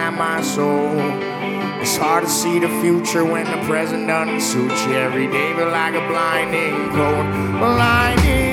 inside my soul. It's hard to see the future when the present doesn't suit you. Every day feel like a blinding cold, blinding